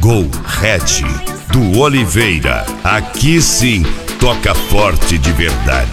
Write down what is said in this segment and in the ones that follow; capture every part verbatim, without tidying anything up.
Go Red do Oliveira. Aqui sim toca forte de verdade.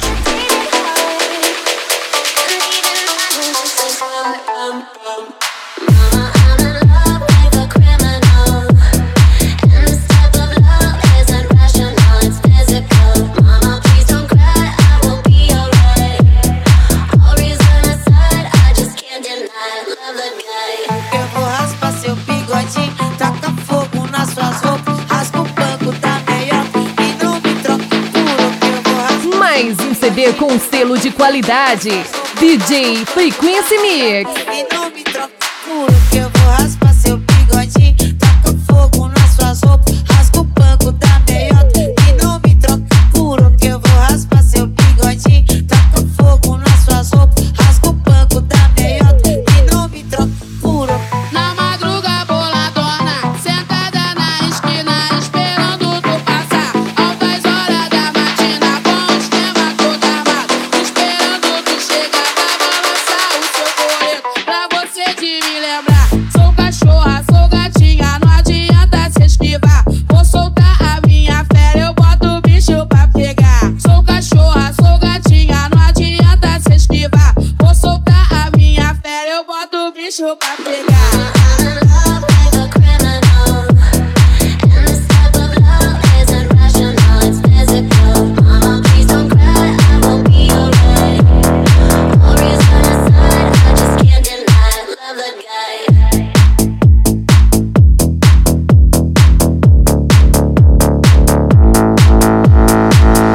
Mais um C D com selo de qualidade. D J Frequency Mix. E não me troca puro, que eu vou raspar seu bigodinho. Taca fogo nas suas roupas, rasga o banco da meiota. E não me troca puro, que eu vou raspar seu bigodinho. Taca fogo nas suas roupas, rasga o banco da meiota. E não me troca puro. Na madruga boladona, sentada na esquina, esperando tu passar. Altas horas da matina, com o esquema todo armado, esperando tu chegar pra balançar o seu coreto. Pra você de me lembrar, sou cachorra, sou gatinha, não adianta se esquivar. Vou soltar a minha fera, eu boto o bicho pra pegar. Sou cachorra, sou gatinha, não adianta se esquivar. Vou soltar a minha fera, eu boto o bicho pra pegar.